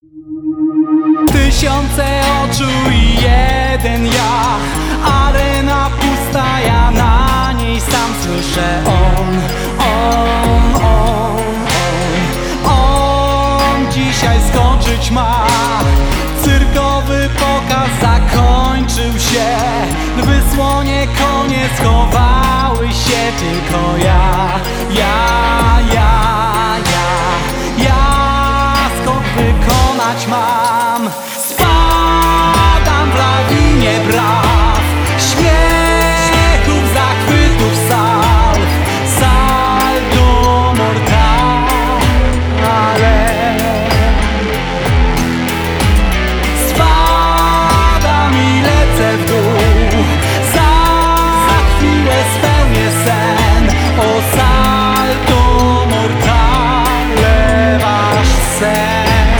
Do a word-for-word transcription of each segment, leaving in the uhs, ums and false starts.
Tysiące oczu i jeden ja, arena pusta, ja na niej sam słyszę on, on, on, on, on dzisiaj skończyć ma. Cyrkowy pokaz zakończył się, w wysłonie konie schowały się, tylko ja, ja, ja, ja, ja skąd wykonać mam. Spadam w lawinie braw, śmiechów, zachwytów, sal, saldo mortale. Spadam i lecę w dół, za chwilę spełnię sen. O saldo mortale, wasz sen.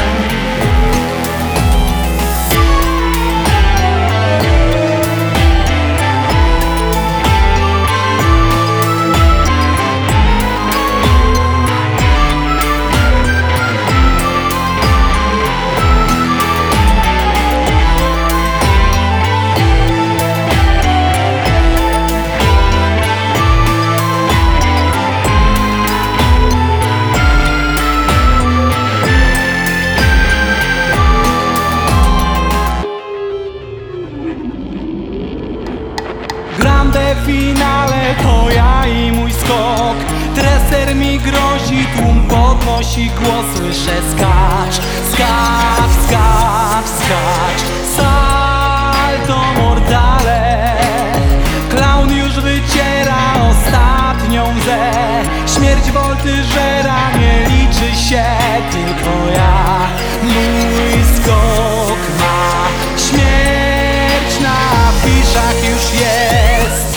Grande finale to ja i mój skok. Treser mi grozi, tłum podnosi głos. Słyszę skacz, skacz, skacz, skacz, salto mortale. Klaun już wyciera ostatnią łzę. Śmierć woltyżera nie liczy się, tylko ja. Mój skok ma śmierć na afiszach już jest.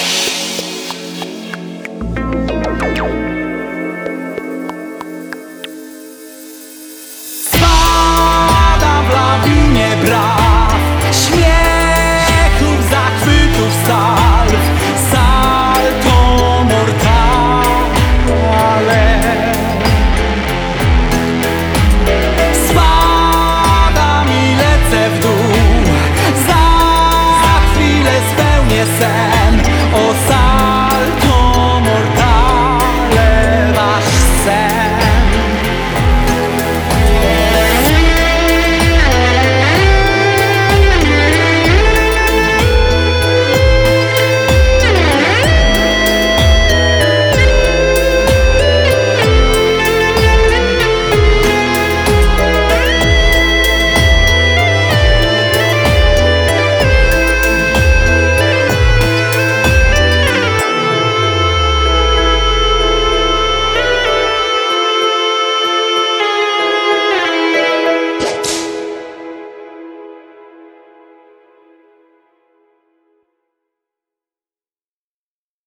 Spadam w lawinie braw,